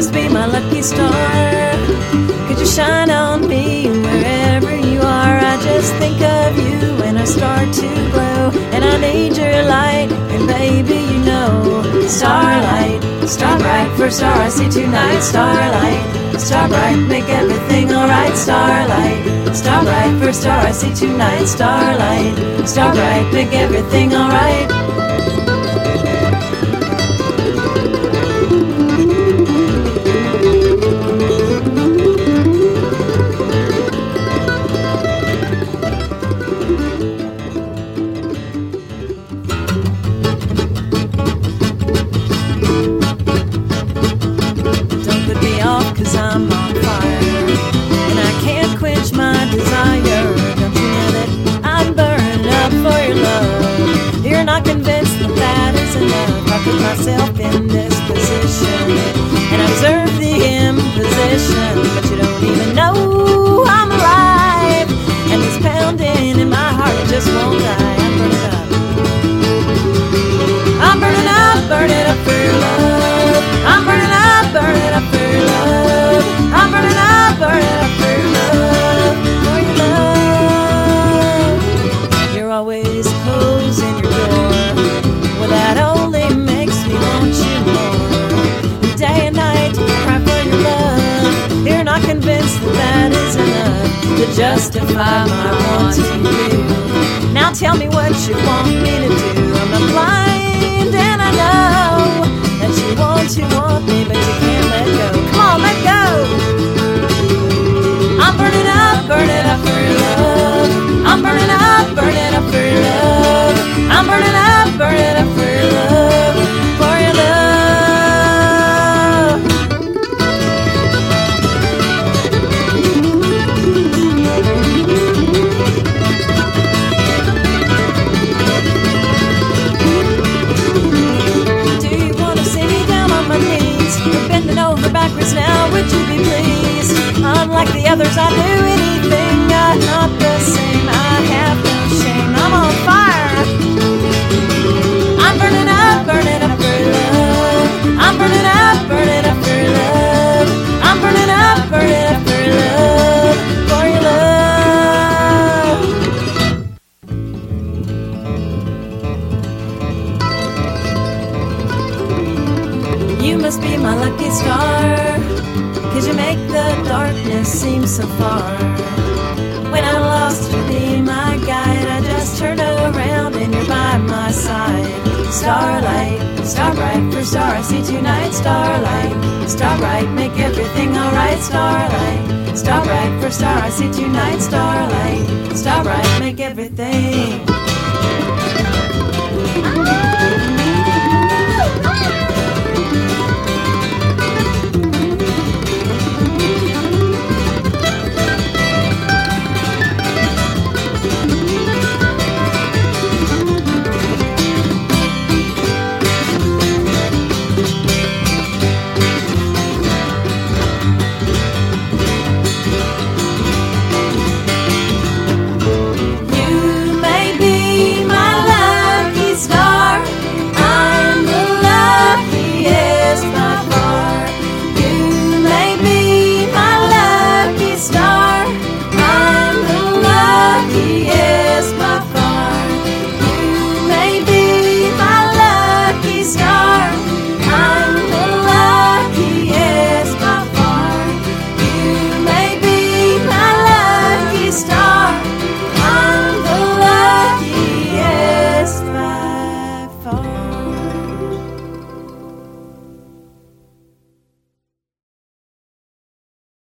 must be my lucky star. Could you shine on me wherever you are? I just think of you when I start to glow, and I need your light, and baby you know. Starlight, star bright, first star I see tonight. Starlight, star bright, make everything alright. Starlight, star bright, first star I see tonight. Starlight, star bright, make everything alright. Cause I'm on fire, and I can't quench my desire. Don't you know that I'm burning up for your love? You're not convinced that that is enough. I put myself in this position, and I deserve the imposition, but you don't even know I'm alive, and it's pounding in my heart, it just won't die. I'm burning up, burning up for your love. I'm burning up, burning up for your love. I'm burning up for your love, for your love. You're always closing your door. Well, that only makes me want you more. Day and night, I cry for your love. You're not convinced that that is enough to justify my wanting you. Now tell me what you want me to do. I'm not blind, and I know that you want me, but you can't let go. Come on, let go. I'm burning up for your love. I'm burning up for your love. I'm burning up for your love, for your love. Do you want to see me down on my knees? We're bending over backwards now, would you be pleased? Unlike the others, I do anything, I'm not the same. I have no shame, I'm on fire. I'm burning up for your love. I'm burning up for your love. I'm burning up for your love, for your love. You must be my lucky star, 'cause you make the darkness seem so far. When I'm lost, you be my guide. I just turn around and you're by my side. Starlight, star bright, first star I see tonight. Starlight, star bright, make everything alright. Starlight, star bright, first star I see tonight. Starlight, star bright, make everything